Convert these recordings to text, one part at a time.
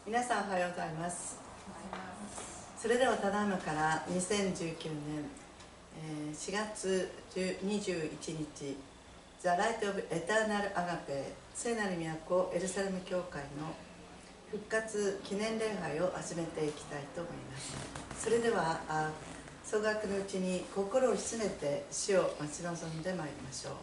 皆さんおはようございます。それではただいまから2019年4月21日 The Light of Eternal Agape 聖なる都エルサレム教会の復活記念礼拝を始めていきたいと思います。それでは総額のうちに心を静めて主を待ち望んでまいりましょう。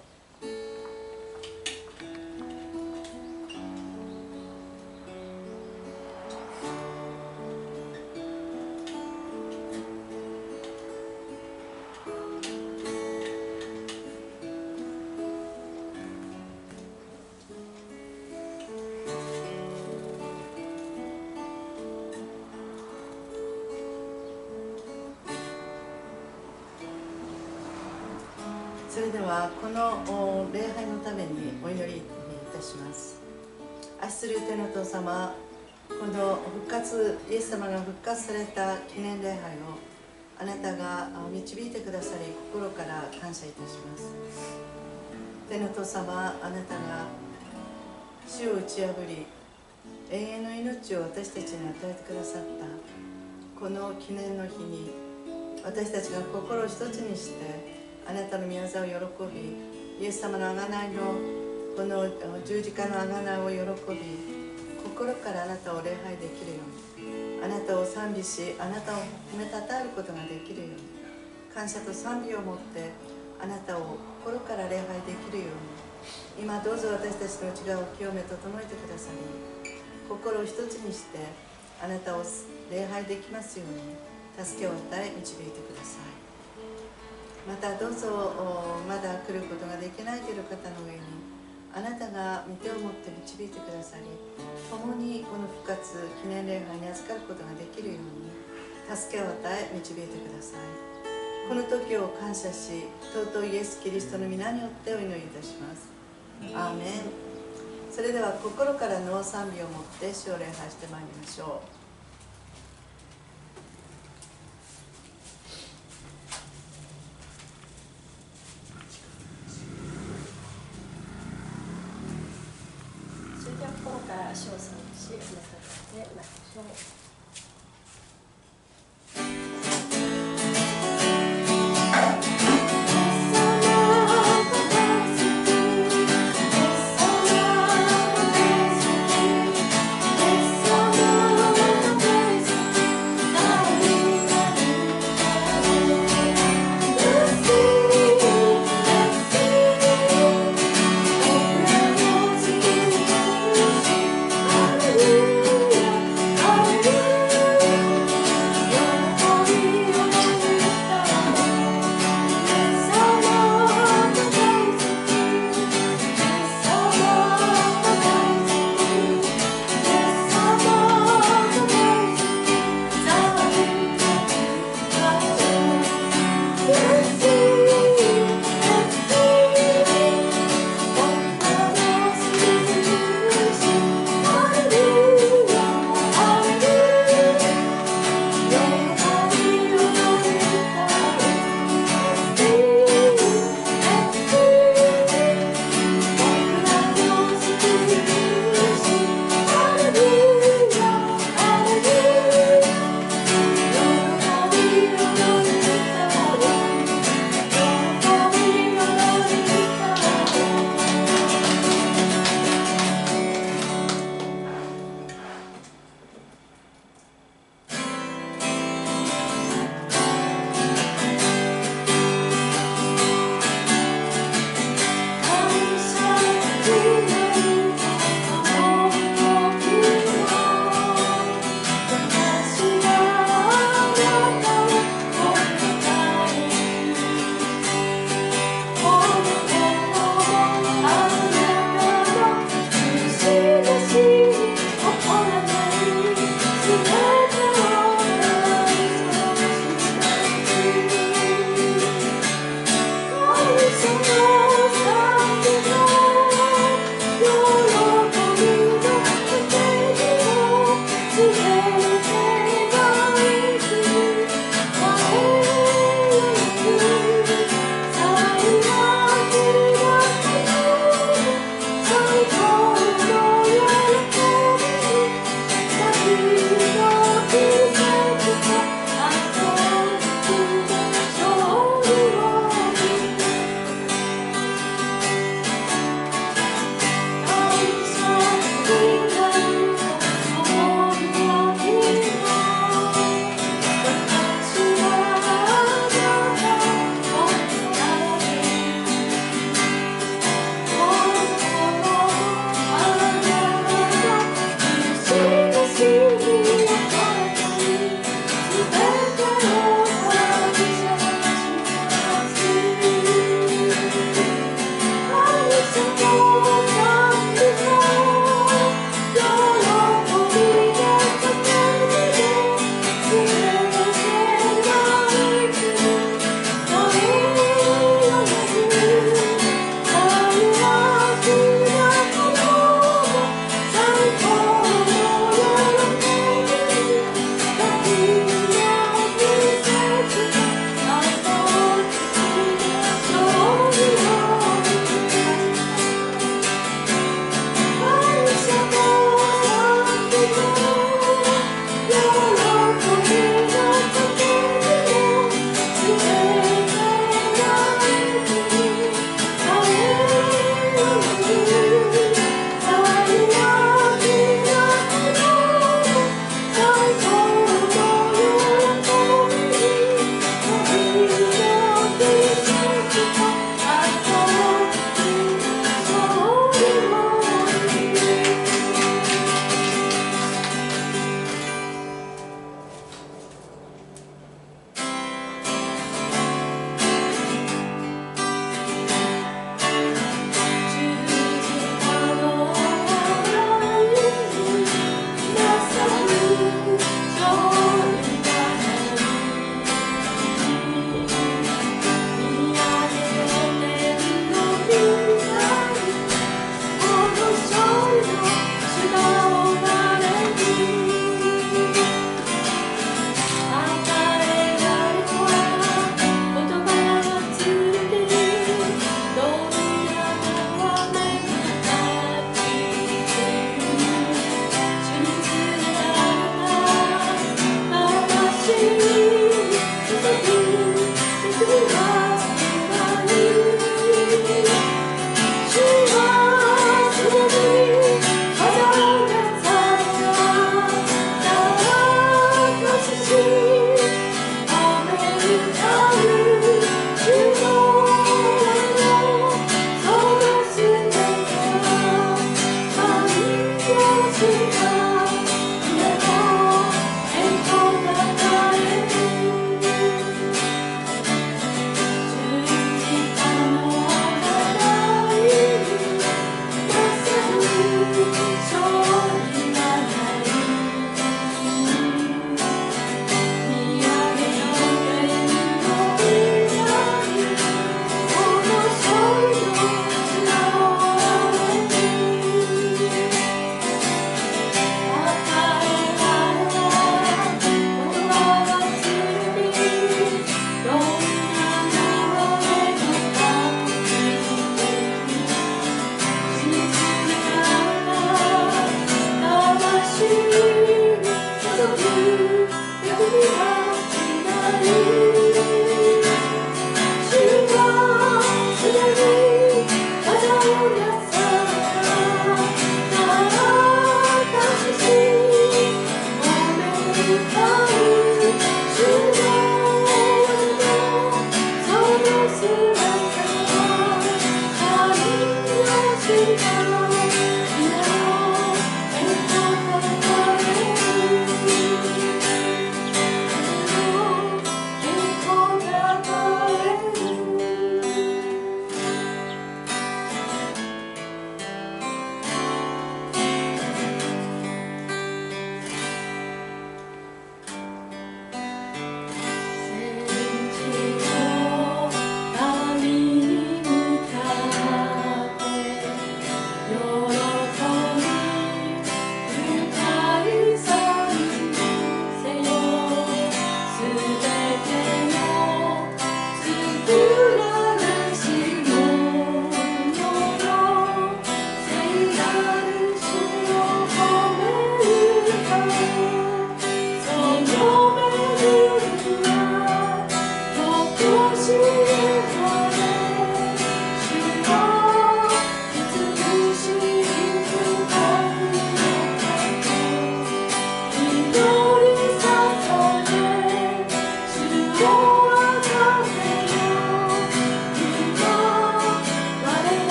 それではこの礼拝のためにお祈りいたします。愛する天のお父様、このイエス様が復活された記念礼拝をあなたが導いてくださり、心から感謝いたします。天のお父様、あなたが死を打ち破り永遠の命を私たちに与えてくださったこの記念の日に、私たちが心を一つにしてあなたの御業を喜び、イエス様の贖いのこの十字架の贖いを喜び、心からあなたを礼拝できるように、あなたを賛美し、あなたを褒めたたえることができるように、感謝と賛美を持ってあなたを心から礼拝できるように、今どうぞ私たちの内側を清め整えてくださり、心を一つにしてあなたを礼拝できますように助けを与え導いてください。またどうぞまだ来ることができないという方の上にあなたが御手を持って導いてくださり、共にこの復活記念礼拝に預かることができるように助けを与え導いてください。この時を感謝し、尊いイエス・キリストの皆によってお祈りいたします。アーメン。それでは心からの賛美を持って主を礼拝してまいりましょう。 心から称賛し、あなたでまいりましょう。 Hallelujah.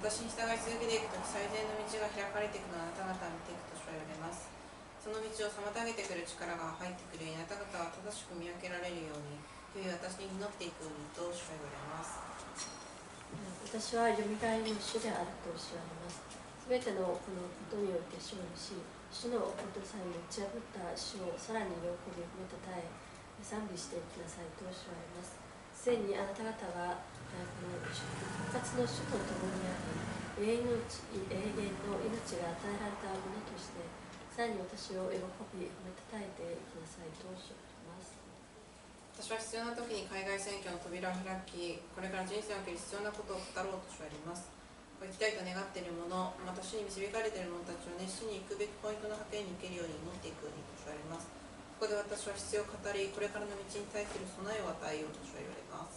私に従い続けていくとき、最善の道が開かれていくのをあなた方は見ていくと主は言われます。その道を妨げてくる力が入ってくるように、あなた方は正しく見分けられるように、良い私に祈っていくようにと主は言われます。 私はよみがえりの主であると主は言われます。すべてのこのことによって勝利し、主のことさえも打ち破った主をさらに喜び褒めたたえ、賛美していきなさいと主は言われます。すでにあなた方はこの復活の主と共にあり、永遠の命が与えられたものとして、さらに私を喜び褒めたたえていきなさいと主は言われます。 私は必要な時に海外選挙の扉を開き、これから人生における必要なことを語ろうと主は言われます。行きたいと願っている者、また主に導かれている者たちを熱心に行くべきポイントの派遣に行けるように祈っていくようにと主は言われます。ここで私は必要を語り、これからの道に対する備えを与えようと主は言われます。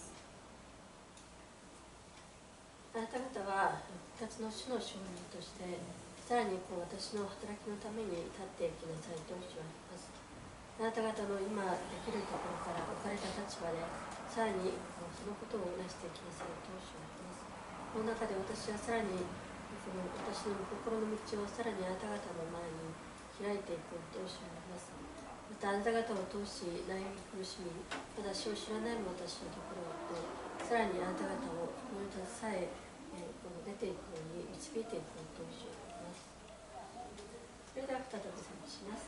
あなた方は復活の主の証人として、さらに私の働きのために立っていきなさいと主は言われます。あなた方の今できるところから置かれた立場で、さらにそのことをなしていきなさいと主は言われます。この中で私はさらに私の心の道をさらにあなた方の前に開いていくと主は言われます。またあなた方を通し悩み苦しみ、まだ主を知らない私のところと、さらにあなた方を福音に携え出ていくように導いていくと主は言われます。それでは再び賛美します。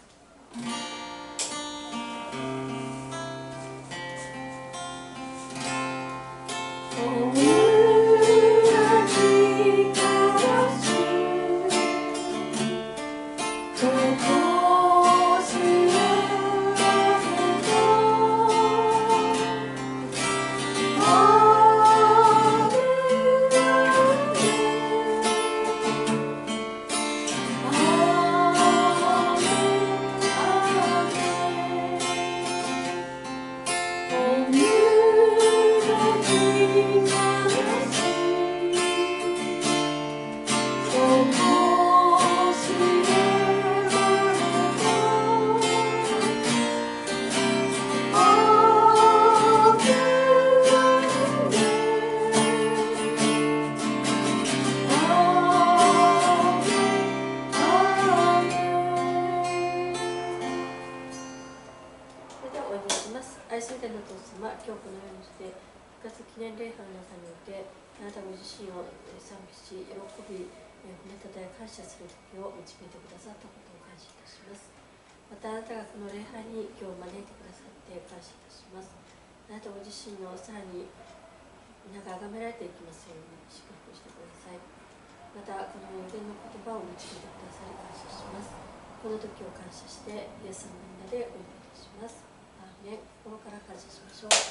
感謝する時を導いてくださったことを感謝いたします。またあなたがこの礼拝に今日招いてくださって感謝いたします。あなたご自身をさらに皆が崇められていきますように祝福してください。またこの予言の言葉を導いてくださり感謝します。この時を感謝してイエス様の名でお祈りいたします。アーメン。心から感謝しましょう。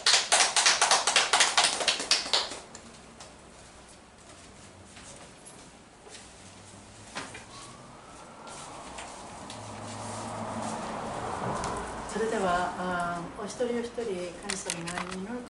それではお一人お一人神様の前に祈る